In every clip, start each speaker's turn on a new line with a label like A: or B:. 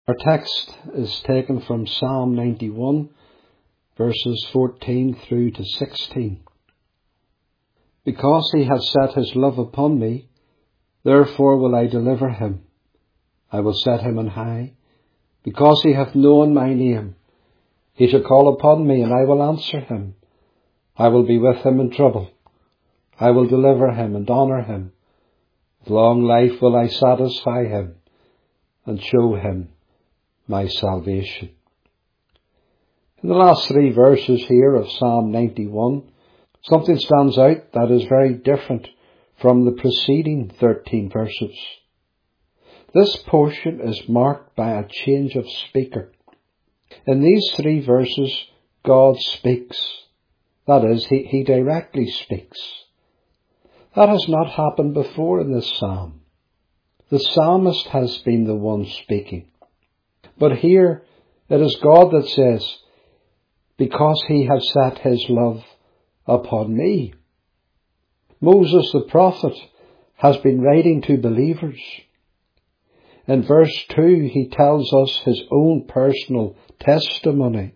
A: Our text is taken from Psalm 91, verses 14 through to 16. Because he hath set his love upon me, therefore will I deliver him. I will set him on high, because he hath known my name. He shall call upon me, and I will answer him. I will be with him in trouble. I will deliver him and honour him. With long life will I satisfy him, and show him my salvation. In the last three verses here of Psalm 91, something stands out that is very different from the preceding 13 verses. This portion is marked by a change of speaker. In these three verses, God speaks. That is, he directly speaks. That has not happened before in this psalm. The psalmist has been the one speaking. But here it is God that says, because he has set his love upon me. Moses the prophet has been writing to believers. In verse 2 he tells us his own personal testimony.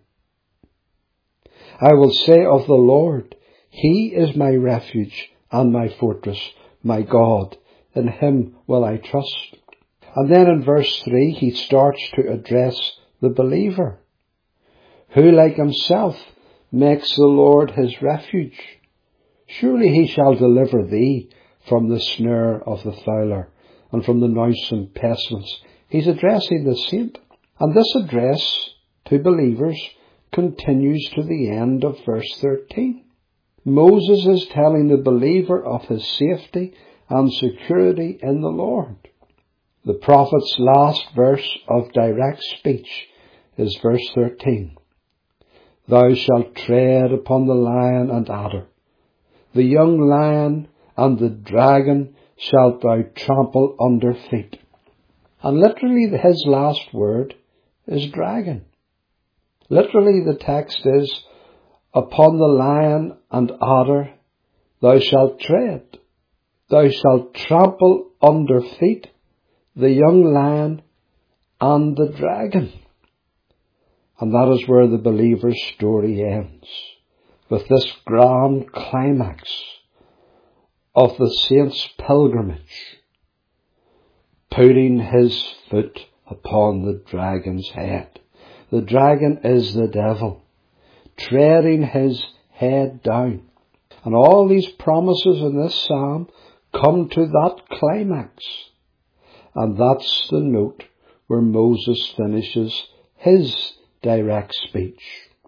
A: I will say of the Lord, he is my refuge and my fortress, my God. In him will I trust. And then in verse 3 he starts to address the believer, who like himself makes the Lord his refuge. Surely he shall deliver thee from the snare of the fowler and from the noisome pestilence. He's addressing the saint. And this address to believers continues to the end of verse 13. Moses is telling the believer of his safety and security in the Lord. The prophet's last verse of direct speech is verse 13. Thou shalt tread upon the lion and adder. The young lion and the dragon shalt thou trample under feet. And literally his last word is dragon. Literally the text is, upon the lion and adder thou shalt tread. Thou shalt trample under feet the young lion and the dragon. And that is where the believer's story ends, with this grand climax of the saint's pilgrimage, putting his foot upon the dragon's head. The dragon is the devil, treading his head down. And all these promises in this psalm come to that climax. And that's the note where Moses finishes his direct speech.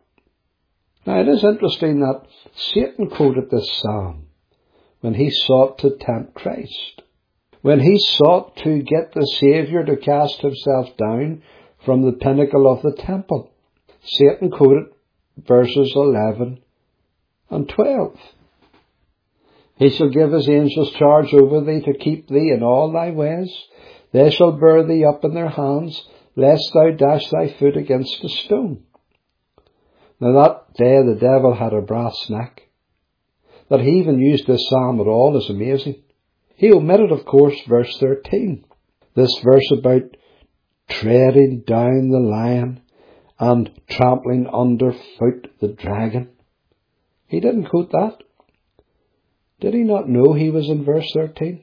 A: Now it is interesting that Satan quoted this psalm when he sought to tempt Christ, when he sought to get the Saviour to cast himself down from the pinnacle of the temple. Satan quoted verses 11 and 12. He shall give his angels charge over thee to keep thee in all thy ways. They shall bear thee up in their hands, lest thou dash thy foot against a stone. Now that day the devil had a brass neck. That he even used this psalm at all is amazing. He omitted, of course, verse 13. This verse about treading down the lion and trampling underfoot the dragon. He didn't quote that. Did he not know he was in verse 13?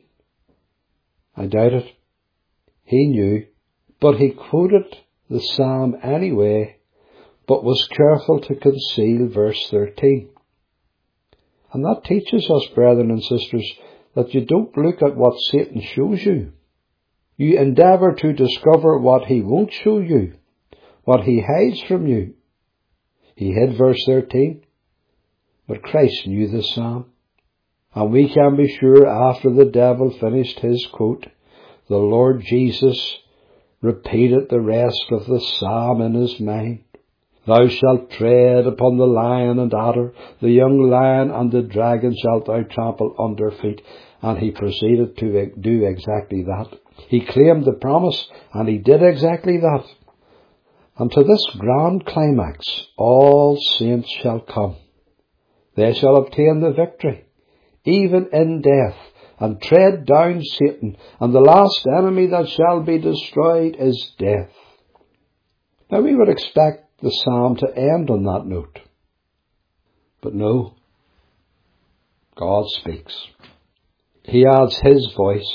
A: I doubt it. He knew, but he quoted the psalm anyway, but was careful to conceal verse 13. And that teaches us, brethren and sisters, that you don't look at what Satan shows you. You endeavour to discover what he won't show you, what he hides from you. He hid verse 13, but Christ knew the psalm. And we can be sure after the devil finished his quote, the Lord Jesus repeated the rest of the psalm in his mind. Thou shalt tread upon the lion and adder, the young lion and the dragon shalt thou trample under feet. And he proceeded to do exactly that. He claimed the promise, and he did exactly that. And to this grand climax, all saints shall come. They shall obtain the victory, even in death, and tread down Satan, and the last enemy that shall be destroyed is death. Now we would expect the psalm to end on that note. But no, God speaks. He adds his voice.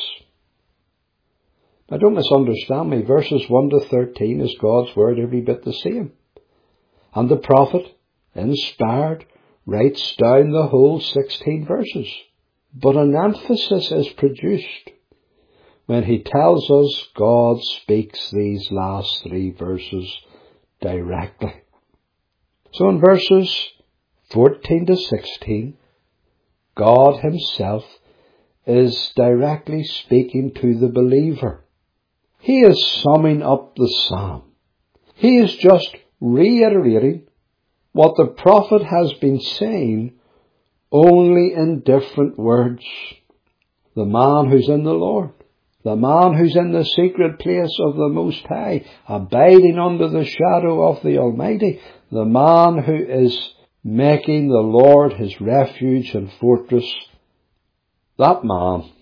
A: Now don't misunderstand me, verses 1 to 13 is God's word every bit the same. And the prophet, inspired, writes down the whole 16 verses. But an emphasis is produced when he tells us God speaks these last 3 verses directly. So in verses 14 to 16, God himself is directly speaking to the believer. He is summing up the psalm. He is just reiterating what the prophet has been saying, only in different words. The man who's in the Lord, the man who's in the secret place of the Most High, abiding under the shadow of the Almighty, the man who is making the Lord his refuge and fortress, that man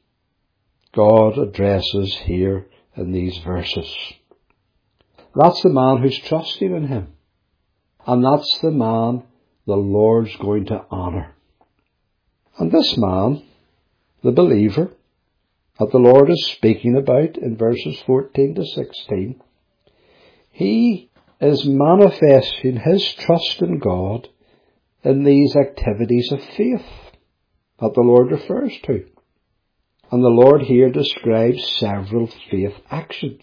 A: God addresses here in these verses. That's the man who's trusting in him. And that's the man the Lord's going to honour. And this man, the believer, that the Lord is speaking about in verses 14 to 16, he is manifesting his trust in God in these activities of faith that the Lord refers to. And the Lord here describes several faith actions.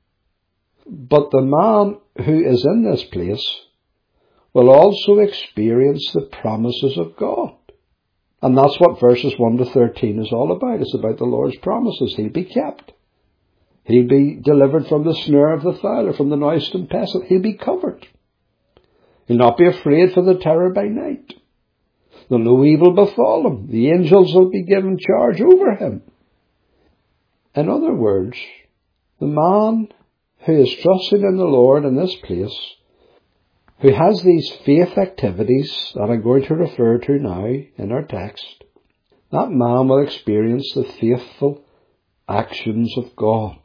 A: But the man who is in this place will also experience the promises of God. And that's what verses 1 to 13 is all about. It's about the Lord's promises. He'll be kept. He'll be delivered from the snare of the fowler, from the noisome pestilence. He'll be covered. He'll not be afraid for the terror by night. There'll no evil befall him. The angels will be given charge over him. In other words, the man who is trusting in the Lord in this place, who has these faith activities that I'm going to refer to now in our text, that man will experience the faithful actions of God.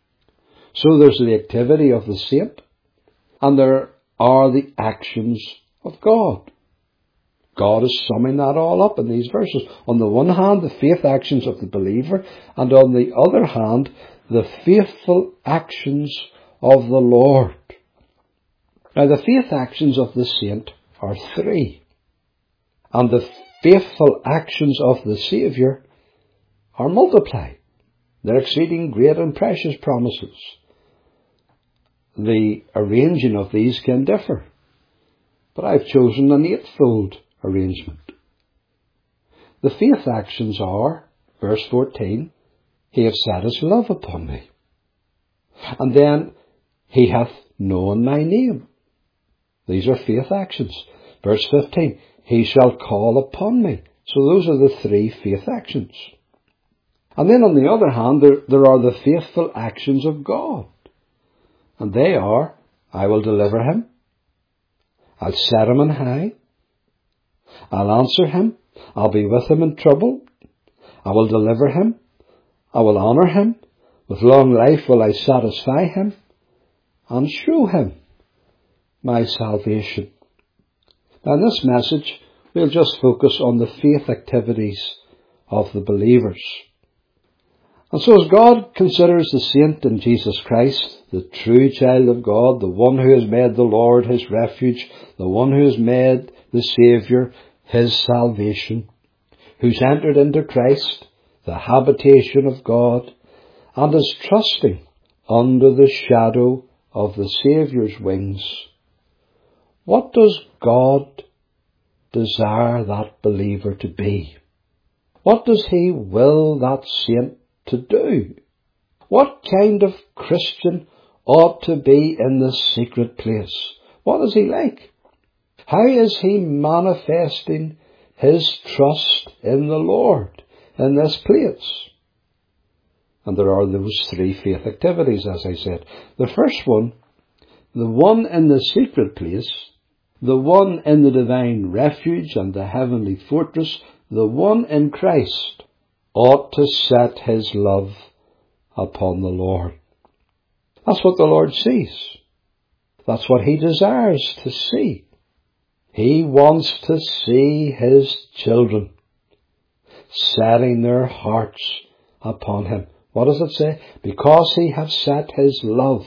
A: So there's the activity of the saint, and there are the actions of God. God is summing that all up in these verses. On the one hand, the faith actions of the believer, and on the other hand, the faithful actions of the Lord. Now, the faith actions of the saint are 3, and the faithful actions of the Saviour are multiplied. They're exceeding great and precious promises. The arranging of these can differ, but I've chosen an 8-fold arrangement. The faith actions are, verse 14, He hath set his love upon me. And then, He hath known my name. These are faith actions. Verse 15, He shall call upon me. So those are the 3 faith actions. And then on the other hand, there are the faithful actions of God. And they are, I will deliver him. I'll set him on high. I'll answer him. I'll be with him in trouble. I will deliver him. I will honour him. With long life will I satisfy him and show him my salvation. Now in this message, we'll just focus on the faith activities of the believers. And so as God considers the saint in Jesus Christ, the true child of God, the one who has made the Lord his refuge, the one who has made the Saviour his salvation, who's entered into Christ, the habitation of God, and is trusting under the shadow of the Saviour's wings, what does God desire that believer to be? What does He will that saint to do? What kind of Christian ought to be in the secret place? What is he like? How is he manifesting his trust in the Lord in this place? And there are those 3 faith activities, as I said. The first one, the one in the secret place, the one in the divine refuge and the heavenly fortress, the one in Christ, ought to set his love upon the Lord. That's what the Lord sees. That's what he desires to see. He wants to see his children setting their hearts upon him. What does it say? Because he hath set his love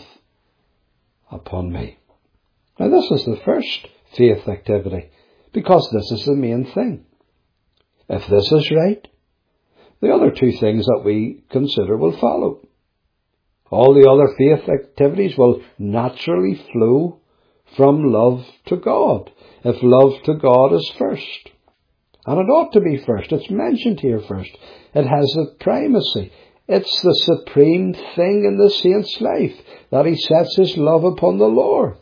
A: upon me. Now this is the first faith activity, because this is the main thing. If this is right, the other two things that we consider will follow. All the other faith activities will naturally flow from love to God, if love to God is first. And it ought to be first. It's mentioned here first. It has the primacy. It's the supreme thing in the saint's life, that he sets his love upon the Lord.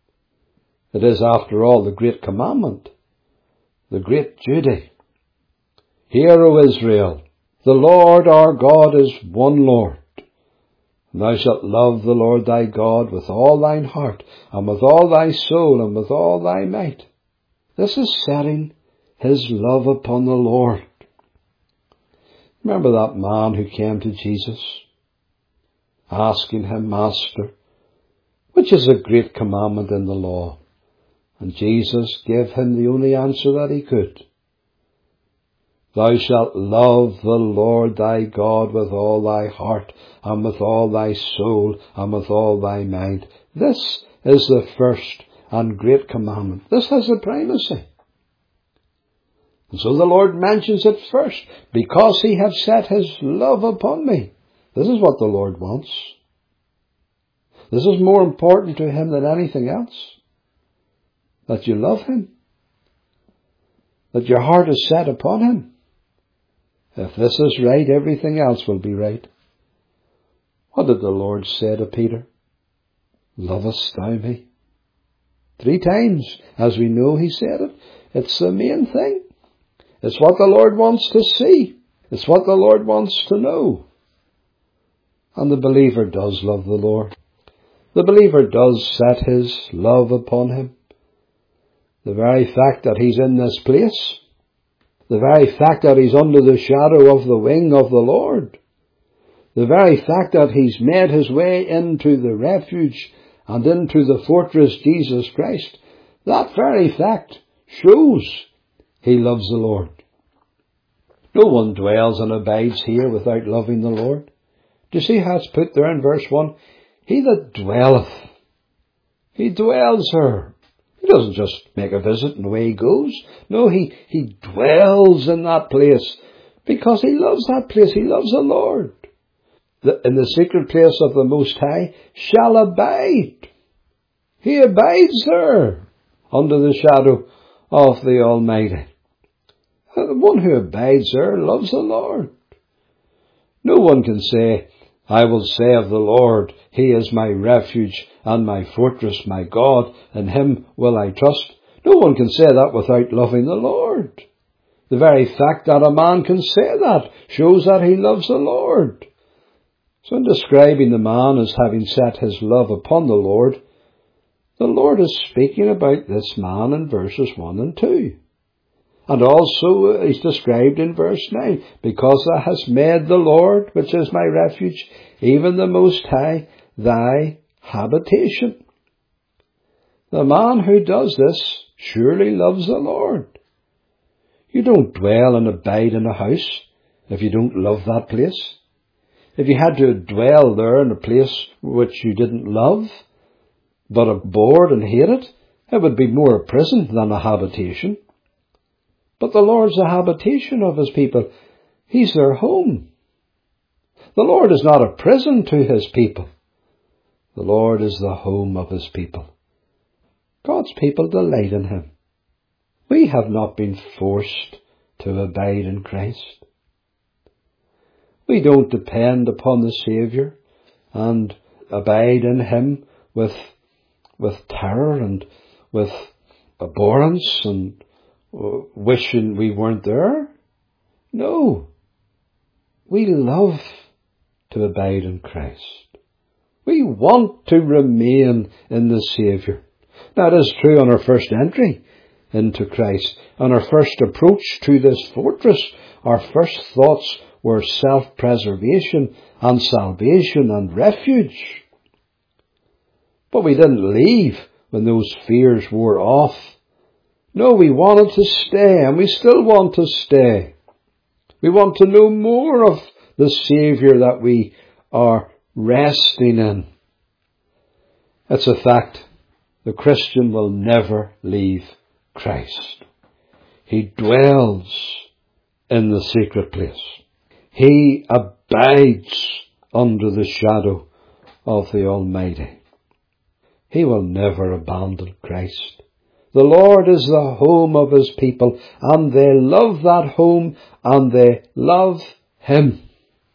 A: It is, after all, the great commandment, the great duty. Hear, O Israel, the Lord our God is one Lord. Thou shalt love the Lord thy God with all thine heart, and with all thy soul, and with all thy might. This is setting his love upon the Lord. Remember that man who came to Jesus, asking him, Master, which is a great commandment in the law? And Jesus gave him the only answer that he could. Thou shalt love the Lord thy God with all thy heart, and with all thy soul, and with all thy mind. This is the first and great commandment. This has the primacy. And so the Lord mentions it first, because he hath set his love upon me. This is what the Lord wants. This is more important to him than anything else. That you love him. That your heart is set upon him. If this is right, everything else will be right. What did the Lord say to Peter? Lovest thou me? 3 times, as we know he said it. It's the main thing. It's what the Lord wants to see. It's what the Lord wants to know. And the believer does love the Lord. The believer does set his love upon him. The very fact that he's in this place, the very fact that he's under the shadow of the wing of the Lord, the very fact that he's made his way into the refuge and into the fortress Jesus Christ, that very fact shows he loves the Lord. No one dwells and abides here without loving the Lord. Do you see how it's put there in verse 1? He that dwelleth. He dwells there. He doesn't just make a visit and away he goes. No, he dwells in that place because he loves that place. He loves the Lord. In the secret place of the Most High shall abide. He abides there under the shadow of the Almighty. The one who abides there loves the Lord. No one can say, I will say of the Lord, he is my refuge and my fortress, my God, in him will I trust. No one can say that without loving the Lord. The very fact that a man can say that shows that he loves the Lord. So in describing the man as having set his love upon the Lord is speaking about this man in verses 1 and 2. And also he's described in verse 9, because thou hast made the Lord, which is my refuge, even the Most High, thy habitation. The man who does this surely loves the Lord. You don't dwell and abide in a house if you don't love that place. If you had to dwell there in a place which you didn't love, but abhorred and hated, it would be more a prison than a habitation. But the Lord's the habitation of his people. He's their home. The Lord is not a prison to his people. The Lord is the home of his people. God's people delight in him. We have not been forced to abide in Christ. We don't depend upon the Saviour and abide in him with terror and with abhorrence and wishing we weren't there. No. We love to abide in Christ. We want to remain in the Saviour. That is true on our first entry into Christ. On our first approach to this fortress, our first thoughts were self-preservation and salvation and refuge. But we didn't leave when those fears wore off. No, we wanted to stay, and we still want to stay. We want to know more of the Saviour that we are resting in. It's a fact. The Christian will never leave Christ. He dwells in the secret place. He abides under the shadow of the Almighty. He will never abandon Christ. The Lord is the home of His people, and they love that home, and they love Him.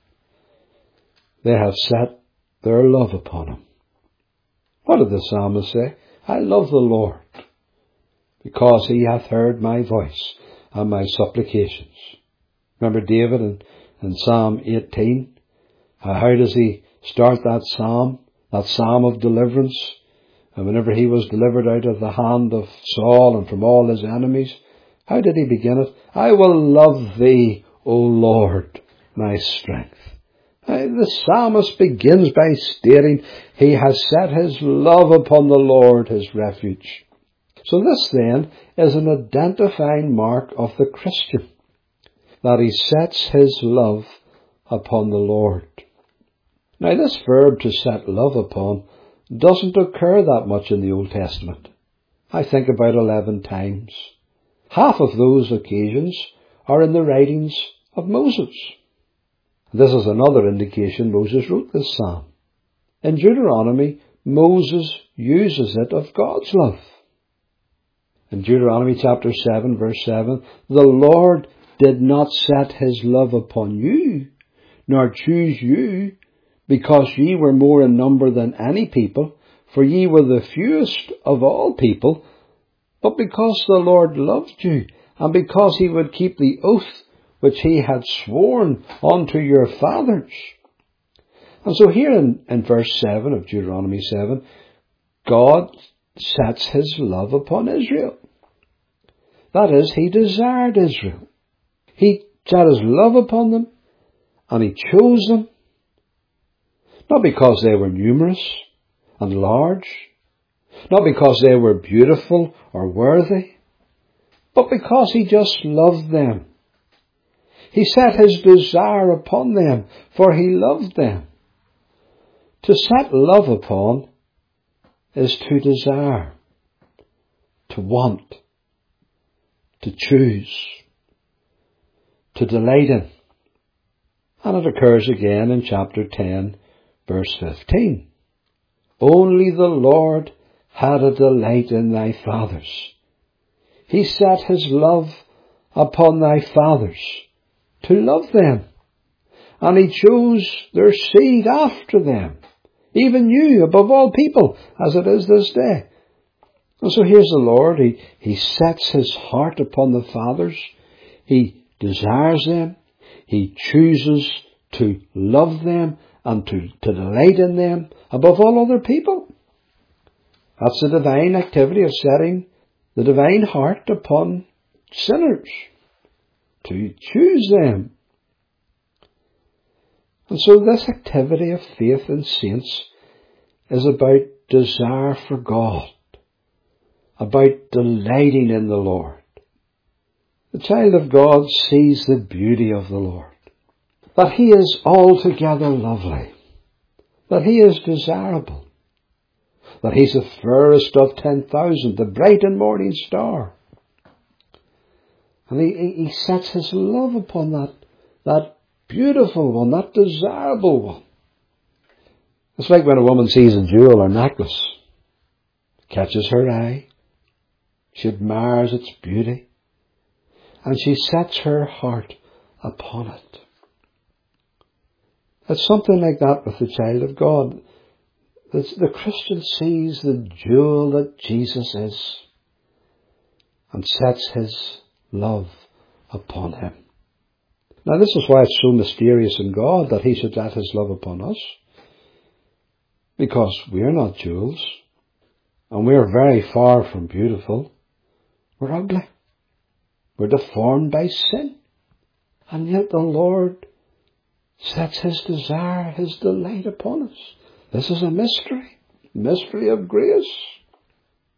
A: They have set their love upon Him. What did the psalmist say? I love the Lord, because He hath heard my voice and my supplications. Remember David in Psalm 18? How does he start that psalm of deliverance? And whenever he was delivered out of the hand of Saul and from all his enemies, how did he begin it? I will love Thee, O Lord, my strength. The psalmist begins by stating he has set his love upon the Lord, his refuge. So this then is an identifying mark of the Christian, that he sets his love upon the Lord. Now this verb to set love upon doesn't occur that much in the Old Testament. I think about 11 times. Half of those occasions are in the writings of Moses. This is another indication Moses wrote this psalm. In Deuteronomy, Moses uses it of God's love. In Deuteronomy chapter 7, verse 7, the Lord did not set His love upon you, nor choose you, because ye were more in number than any people, for ye were the fewest of all people, but because the Lord loved you, and because He would keep the oath which He had sworn unto your fathers. And so here in verse 7 of Deuteronomy 7, God sets His love upon Israel. That is, He desired Israel. He set His love upon them, and He chose them, not because they were numerous and large, not because they were beautiful or worthy, but because He just loved them. He set His desire upon them, for He loved them. To set love upon is to desire, to want, to choose, to delight in. And it occurs again in chapter 10, verse 15. Only the Lord had a delight in thy fathers. He set His love upon thy fathers, to love them. And He chose their seed after them, even you above all people, as it is this day. And so here's the Lord. He sets His heart upon the fathers. He desires them. He chooses to love them and to delight in them above all other people. That's the divine activity of setting the divine heart upon sinners, to choose them. And so this activity of faith in saints is about desire for God, about delighting in the Lord. The child of God sees the beauty of the Lord, that He is altogether lovely, that He is desirable, that He's the fairest of 10,000, the bright and morning star. And he sets His love upon that beautiful one, that desirable one. It's like when a woman sees a jewel or necklace, it catches her eye, she admires its beauty, and she sets her heart upon it. It's something like that with the child of God. The Christian sees the jewel that Jesus is and sets his love upon Him. Now this is why it's so mysterious in God that He should let His love upon us. Because we're not jewels, and we're very far from beautiful. We're ugly. We're deformed by sin. And yet the Lord sets His desire, His delight upon us. This is a mystery of grace.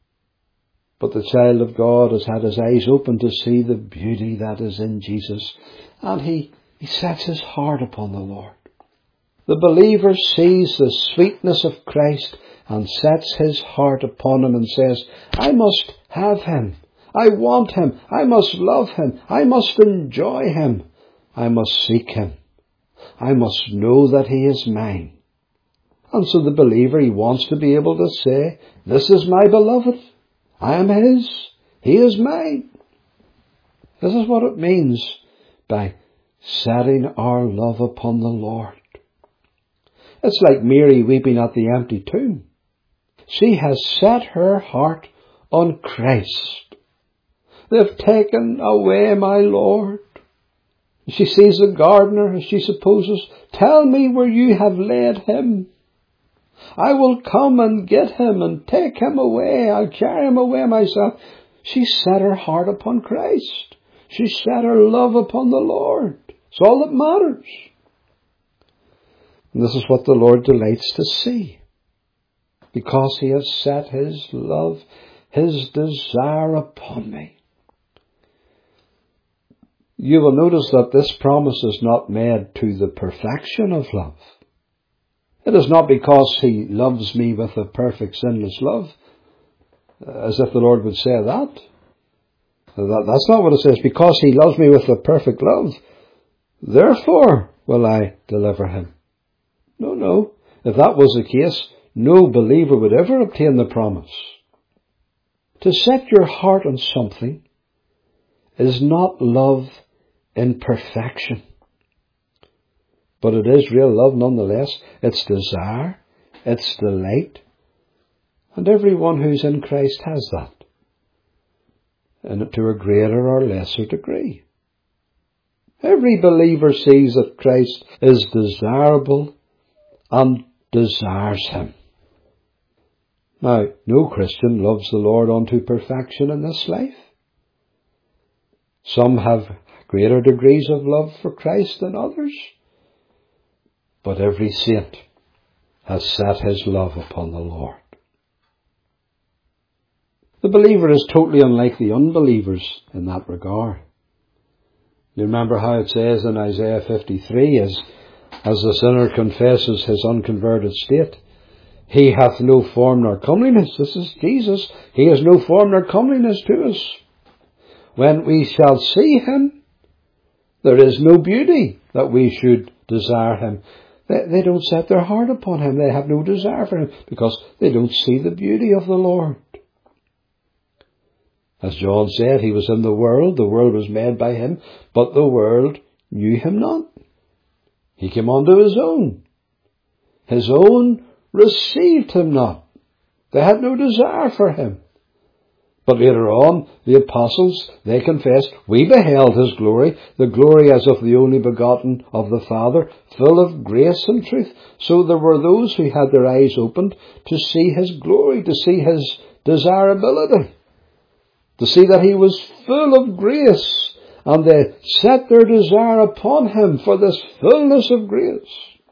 A: But the child of God has had his eyes open to see the beauty that is in Jesus, and he sets his heart upon the Lord. The believer sees the sweetness of Christ and sets his heart upon him and says, I must have him. I want him. I must love him. I must enjoy him. I must seek him. I must know that he is mine. And so the believer, he wants to be able to say, this is my beloved. I am his. He is mine. This is what it means by setting our love upon the Lord. It's like Mary weeping at the empty tomb. She has set her heart on Christ. They've taken away my Lord. She sees the gardener, as she supposes. Tell me where you have laid him. I will come and get him and take him away. I'll carry him away myself. She set her heart upon Christ. She set her love upon the Lord. It's all that matters. And this is what the Lord delights to see. Because he has set his love, his desire upon me. You will notice that this promise is not made to the perfection of love. It is not because he loves me with a perfect sinless love, as if the Lord would say that. That's not what it says. Because he loves me with a perfect love, therefore will I deliver him. No. If that was the case, no believer would ever obtain the promise. To set your heart on something is not love in perfection. But it is real love nonetheless. It's desire. It's delight. And everyone who's in Christ has that. And to a greater or lesser degree. Every believer sees that Christ is desirable and desires him. Now, no Christian loves the Lord unto perfection in this life. Some have greater degrees of love for Christ than others. But every saint has set his love upon the Lord. The believer is totally unlike the unbelievers in that regard. You remember how it says in Isaiah 53, as the sinner confesses his unconverted state, he hath no form nor comeliness. This is Jesus. He has no form nor comeliness to us. When we shall see him, there is no beauty that we should desire him. They don't set their heart upon him. They have no desire for him because they don't see the beauty of the Lord. As John said, he was in the world was made by him, but the world knew him not. He came unto his own. His own received him not. They had no desire for him. But later on, the apostles, they confessed, we beheld his glory, the glory as of the only begotten of the Father, full of grace and truth. So there were those who had their eyes opened to see his glory, to see his desirability, to see that he was full of grace, and they set their desire upon him for this fullness of grace.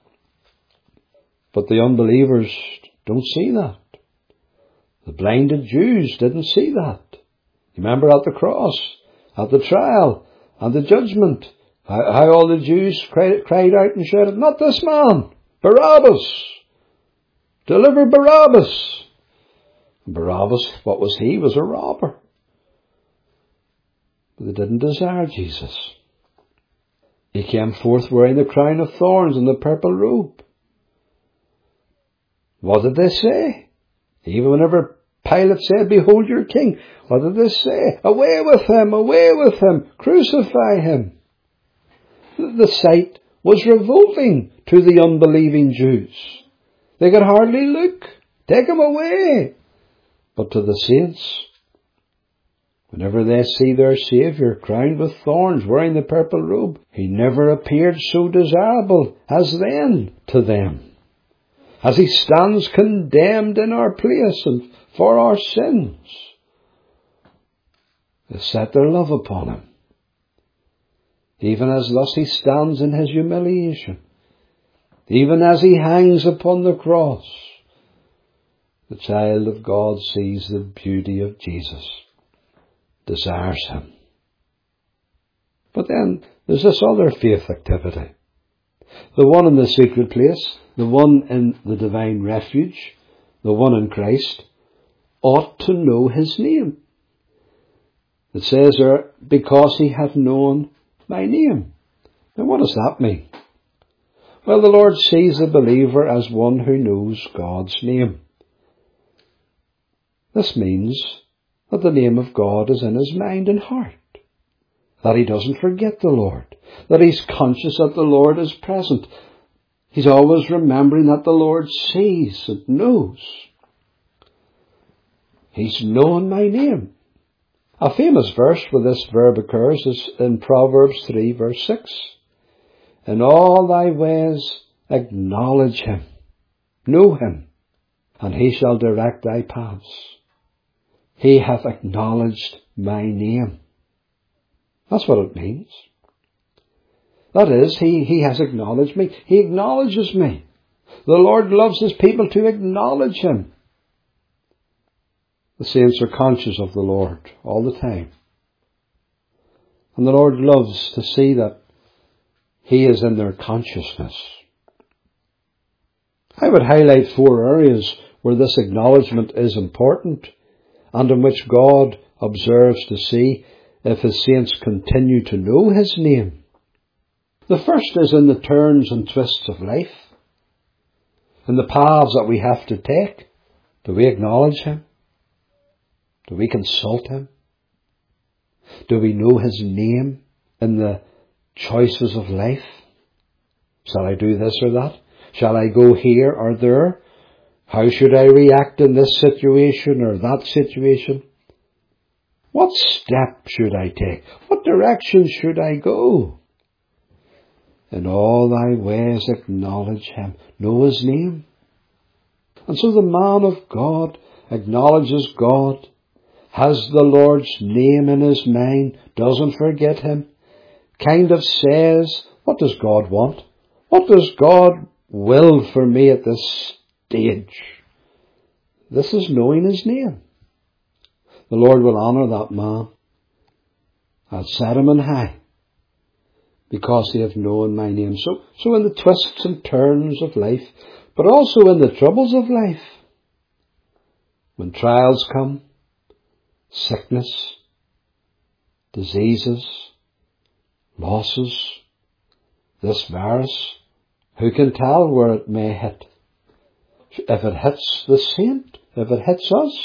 A: But the unbelievers don't see that. The blinded Jews didn't see that. Remember at the cross, at the trial, and the judgment, how all the Jews cried out and shouted, not this man, Barabbas! Deliver Barabbas! Barabbas, what was he? He was a robber. But they didn't desire Jesus. He came forth wearing the crown of thorns and the purple robe. What did they say? Even whenever Pilate said, behold your king, what did they say? Away with him, crucify him. The sight was revolting to the unbelieving Jews. They could hardly look. Take him away. But to the saints, whenever they see their Saviour crowned with thorns, wearing the purple robe, he never appeared so desirable as then to them. As he stands condemned in our place and for our sins, they set their love upon him. Even as thus he stands in his humiliation, even as he hangs upon the cross, The child of God sees the beauty of Jesus, desires him. But then there's this other faith activity. The one in the secret place, the one in the divine refuge, the one in Christ, ought to know his name. It says there, because he hath known my name. Now what does that mean? Well, the Lord sees the believer as one who knows God's name. This means that the name of God is in his mind and heart, that he doesn't forget the Lord, that he's conscious that the Lord is present. He's always remembering that the Lord sees and knows. He's known my name. A famous verse where this verb occurs is in Proverbs 3 verse 6. In all thy ways acknowledge him, know him, and he shall direct thy paths. He hath acknowledged my name. That's what it means. That is, he has acknowledged me. He acknowledges me. The Lord loves his people to acknowledge him. The saints are conscious of the Lord all the time. And the Lord loves to see that he is in their consciousness. I would highlight 4 areas where this acknowledgement is important and in which God observes to see if his saints continue to know his name. The first is in the turns and twists of life, in the paths that we have to take. Do we acknowledge him? Do we consult him? Do we know his name in the choices of life? Shall I do this or that? Shall I go here or there? How should I react in this situation or that situation? What step should I take? What direction should I go? In all thy ways acknowledge him. Know his name. And so the man of God acknowledges God, has the Lord's name in his mind, doesn't forget him, kind of says, what does God want? What does God will for me at this stage? This is knowing his name. The Lord will honour that man. I'll set him on high because he hath known my name. So in the twists and turns of life, but also in the troubles of life, when trials come, sickness, diseases, losses, this virus, who can tell where it may hit? If it hits the saint, if it hits us,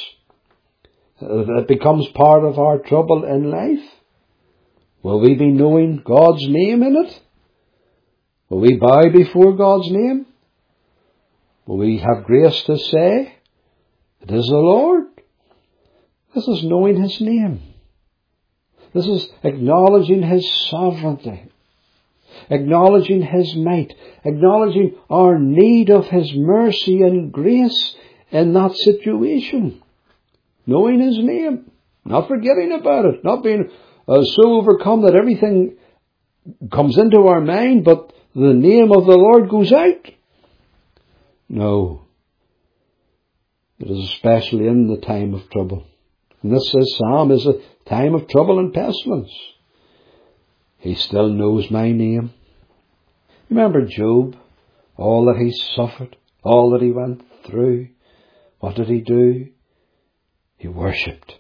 A: if it becomes part of our trouble in life, will we be knowing God's name in it? Will we bow before God's name? Will we have grace to say, it is the Lord? This is knowing his name. This is acknowledging his sovereignty, acknowledging his might, acknowledging our need of his mercy and grace in that situation. Knowing his name, not forgetting about it, not being so overcome that everything comes into our mind, but the name of the Lord goes out. No. It is especially in the time of trouble. And this psalm is a time of trouble and pestilence. He still knows my name. Remember Job, all that he suffered, all that he went through. What did he do? He worshipped.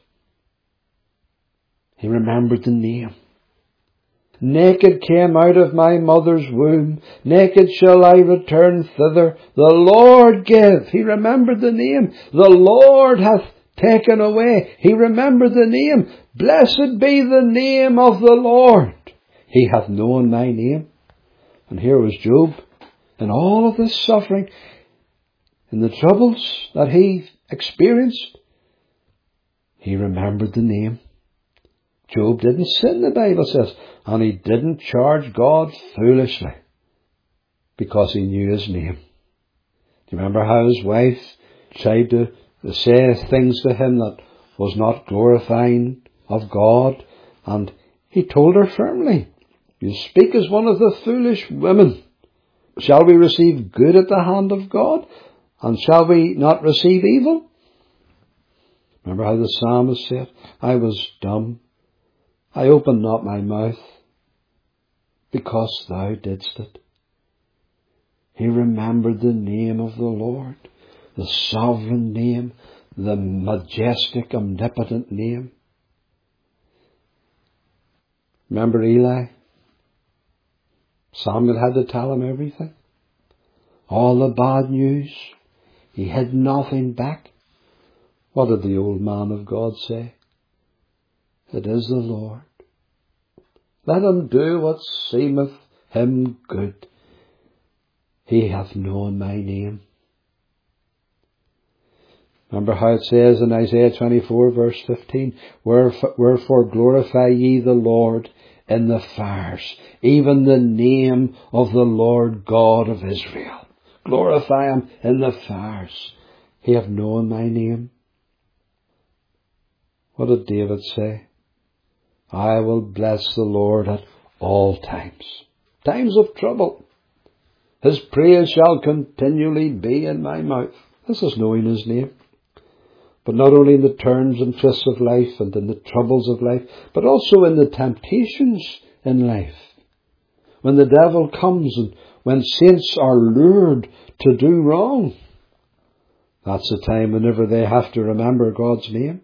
A: He remembered the name. Naked came out of my mother's womb. Naked shall I return thither. The Lord give. He remembered the name. The Lord hath taken away. He remembered the name. Blessed be the name of the Lord. He hath known my name. And here was Job in all of this suffering, in the troubles that he experienced. He remembered the name. Job didn't sin, the Bible says, and he didn't charge God foolishly because he knew his name. Do you remember how his wife tried to say things to him that was not glorifying of God? And he told her firmly, you speak as one of the foolish women. Shall we receive good at the hand of God? And shall we not receive evil? Remember how the psalmist said, I was dumb. I opened not my mouth because thou didst it. He remembered the name of the Lord, the sovereign name, the majestic, omnipotent name. Remember Eli? Samuel had to tell him everything. All the bad news. He hid nothing back. What did the old man of God say? It is the Lord. Let him do what seemeth him good. He hath known my name. Remember how it says in Isaiah 24 verse 15, Wherefore glorify ye the Lord in the fires, even the name of the Lord God of Israel. Glorify him in the fires. He hath known my name. What did David say? I will bless the Lord at all times. Times of trouble. His praise shall continually be in my mouth. This is knowing his name. But not only in the turns and twists of life and in the troubles of life, but also in the temptations in life. When the devil comes and when saints are lured to do wrong, that's the time whenever they have to remember God's name.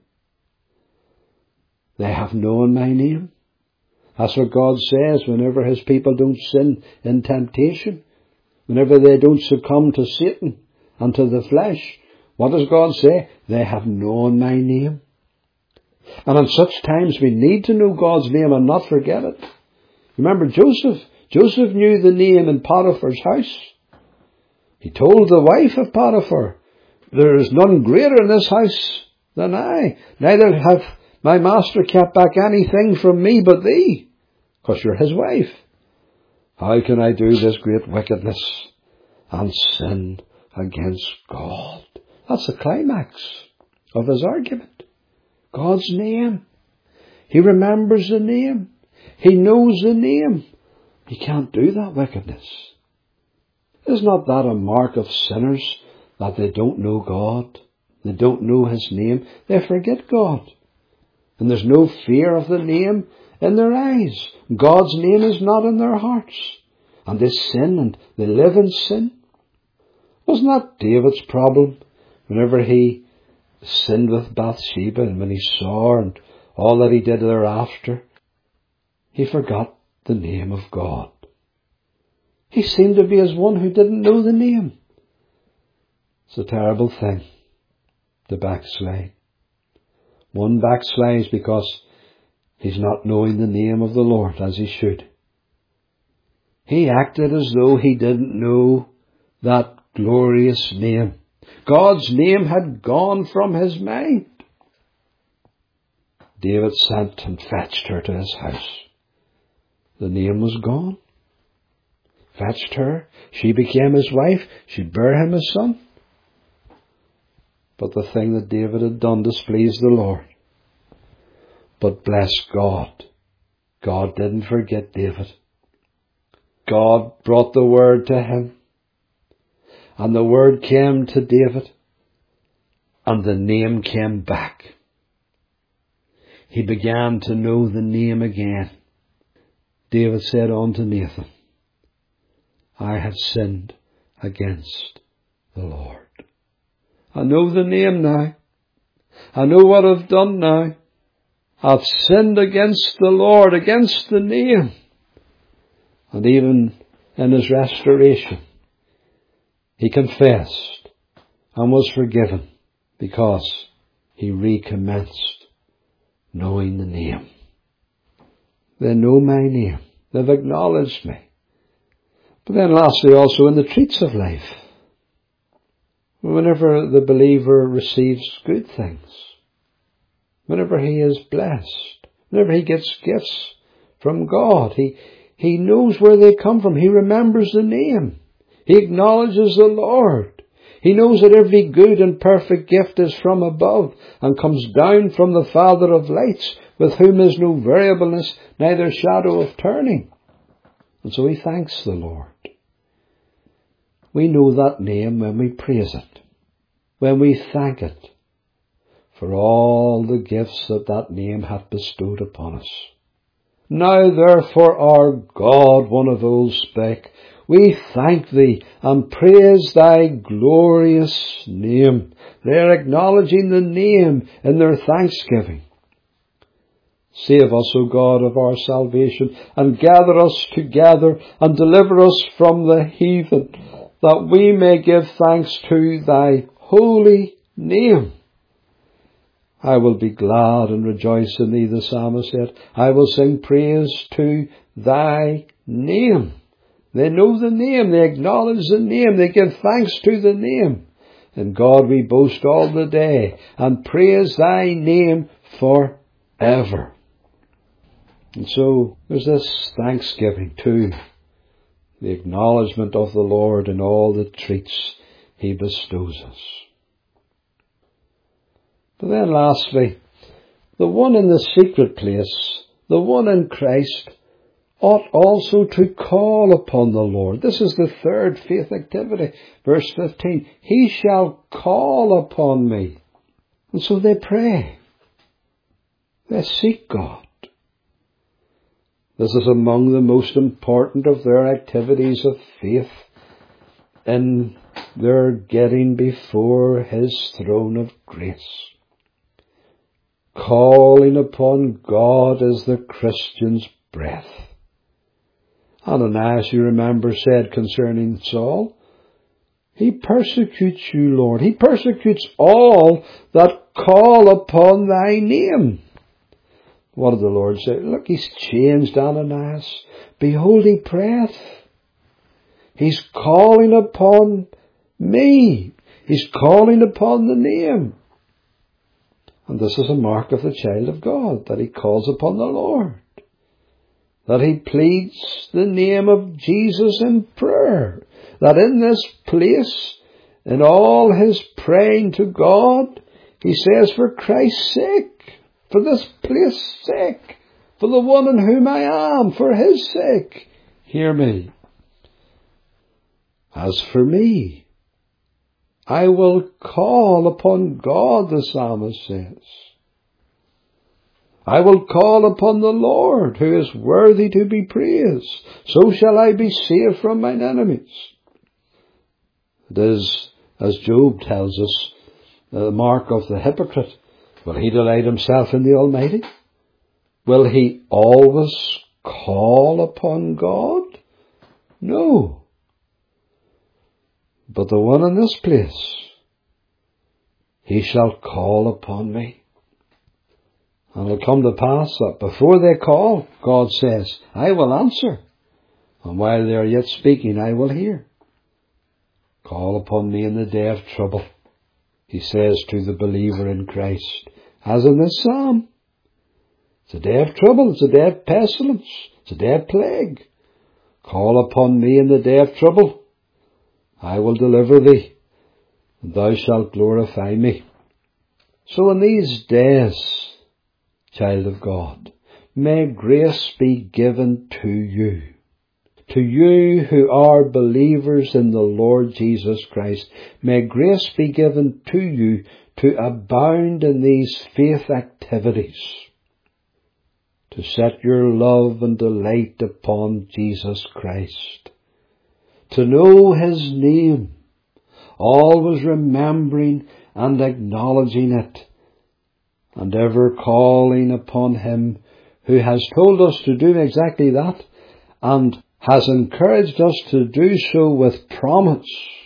A: They have known my name. That's what God says whenever his people don't sin in temptation. Whenever they don't succumb to Satan and to the flesh. What does God say? They have known my name. And in such times we need to know God's name and not forget it. Remember Joseph. Joseph knew the name in Potiphar's house. He told the wife of Potiphar, there is none greater in this house than I. Neither hath my master kept back anything from me but thee, because you're his wife. How can I do this great wickedness and sin against God? That's the climax of his argument. God's name. He remembers the name. He knows the name. He can't do that wickedness. Is not that a mark of sinners, that they don't know God? They don't know his name. They forget God. And there's no fear of the name in their eyes. God's name is not in their hearts. And they sin and they live in sin. Wasn't that David's problem whenever he sinned with Bathsheba and when he saw her and all that he did thereafter? He forgot the name of God. He seemed to be as one who didn't know the name. It's a terrible thing to backslide. One backslides because he's not knowing the name of the Lord as he should. He acted as though he didn't know that glorious name. God's name had gone from his mind. David sent and fetched her to his house. The name was gone. Fetched her. She became his wife. She bare him a son. But the thing that David had done displeased the Lord. But bless God, God didn't forget David. God brought the word to him. And the word came to David. And the name came back. He began to know the name again. David said unto Nathan, I have sinned against the Lord. I know the name now. I know what I've done now. I've sinned against the Lord, against the name. And even in his restoration, he confessed and was forgiven because he recommenced knowing the name. They know my name. They've acknowledged me. But then lastly also in the treats of life. Whenever the believer receives good things, whenever he is blessed, whenever he gets gifts from God, he knows where they come from. He remembers the name. He acknowledges the Lord. He knows that every good and perfect gift is from above and comes down from the Father of lights, with whom is no variableness, neither shadow of turning. And so he thanks the Lord. We know that name when we praise it, when we thank it for all the gifts that name hath bestowed upon us. Now therefore, our God, one of those spake, we thank thee and praise thy glorious name. They are acknowledging the name in their thanksgiving. Save us, O God of our salvation, and gather us together, and deliver us from the heathen, that we may give thanks to thy holy name. I will be glad and rejoice in thee, the psalmist said. I will sing praise to thy name. They know the name, they acknowledge the name, they give thanks to the name. In God we boast all the day, and praise thy name forever. And so there's this thanksgiving too, the acknowledgement of the Lord in all the treats he bestows us. But then lastly, the one in the secret place, the one in Christ, ought also to call upon the Lord. This is the third faith activity. Verse 15, he shall call upon me. And so they pray. They seek God. This is among the most important of their activities of faith in their getting before his throne of grace. Calling upon God is the Christian's breath. Ananias, you remember, said concerning Saul, he persecutes you, Lord. He persecutes all that call upon thy name. What did the Lord say? Look, he's changed Ananias. Behold, he prayeth. He's calling upon me. He's calling upon the name. And this is a mark of the child of God, that he calls upon the Lord. That he pleads the name of Jesus in prayer. That in this place, in all his praying to God, he says, for Christ's sake, for this place's sake, for the one in whom I am, for his sake, hear me. As for me, I will call upon God, the psalmist says. I will call upon the Lord, who is worthy to be praised. So shall I be saved from mine enemies. It is, as Job tells us, the mark of the hypocrite. Will he delight himself in the Almighty? Will he always call upon God? No. But the one in this place, he shall call upon me. And it'll come to pass that before they call, God says, I will answer. And while they are yet speaking, I will hear. Call upon me in the day of trouble, he says to the believer in Christ. As in this psalm, it's a day of trouble, it's a day of pestilence, it's a day of plague. Call upon me in the day of trouble. I will deliver thee, and thou shalt glorify me. So in these days, child of God, may grace be given to you who are believers in the Lord Jesus Christ. May grace be given to you to abound in these faith activities, to set your love and delight upon Jesus Christ, to know his name, always remembering and acknowledging it, and ever calling upon him who has told us to do exactly that, and has encouraged us to do so with promise.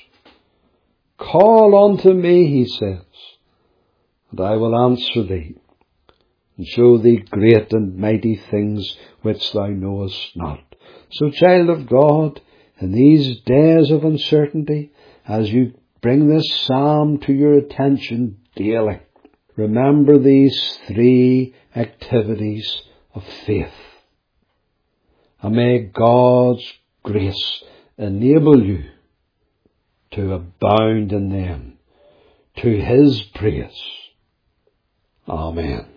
A: Call unto me, he says, and I will answer thee, and show thee great and mighty things which thou knowest not. So, child of God, in these days of uncertainty, as you bring this psalm to your attention daily, remember these three activities of faith. And may God's grace enable you to abound in them, to his praise. Amen.